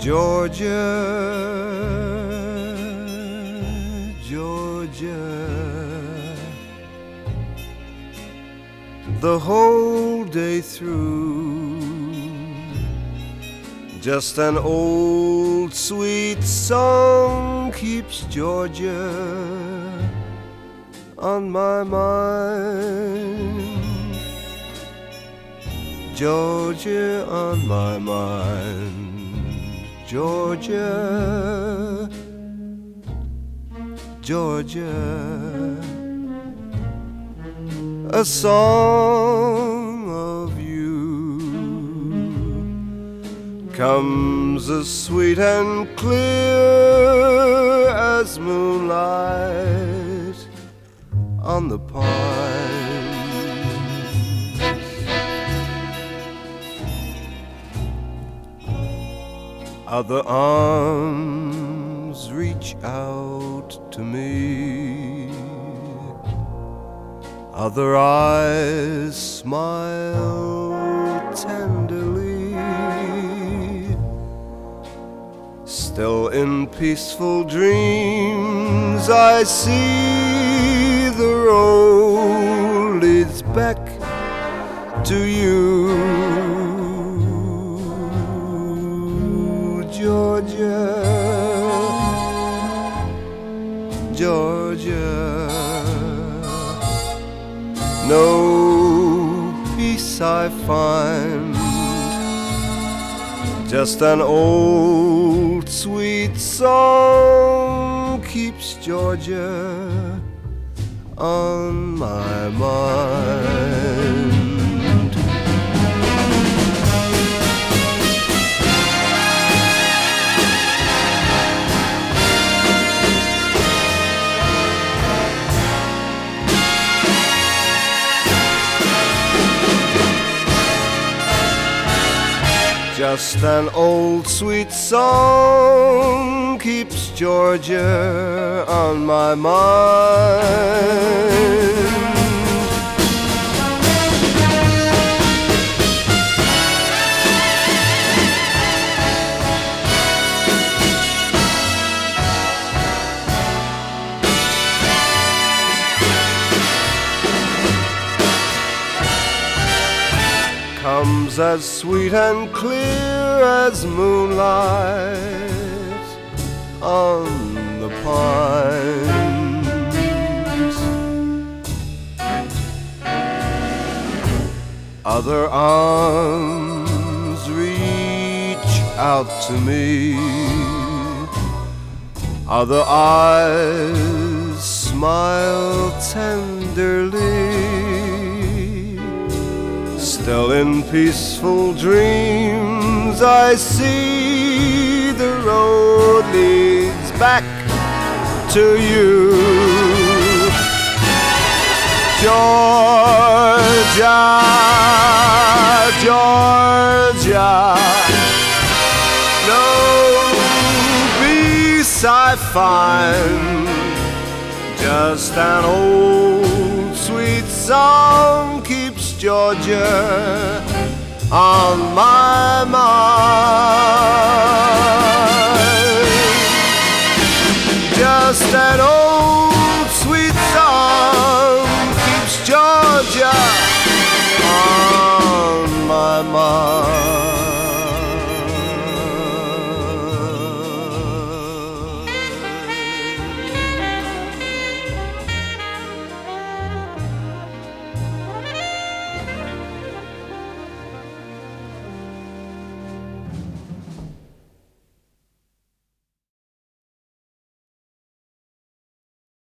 Georgia, Georgia, the whole day through, just an old sweet song keeps Georgia on my mind. Georgia on my mind. Georgia, Georgia, a song of you comes as sweet and clear as moonlight on the pines. Other arms reach out to me, other eyes smile tenderly. Still in peaceful dreams I see the road leads back to you. Georgia, Georgia, no peace I find, just an old sweet song keeps Georgia on my mind. Just an old sweet song keeps Georgia on my mind. Comes as sweet and clear as moonlight on the pines. Other arms reach out to me, other eyes smile tenderly. Still in peaceful dreams I see the road leads back to you. Georgia, Georgia, no peace I find, just an old sweet song keeps Georgia on my mind. Just an old sweet song keeps Georgia on my mind.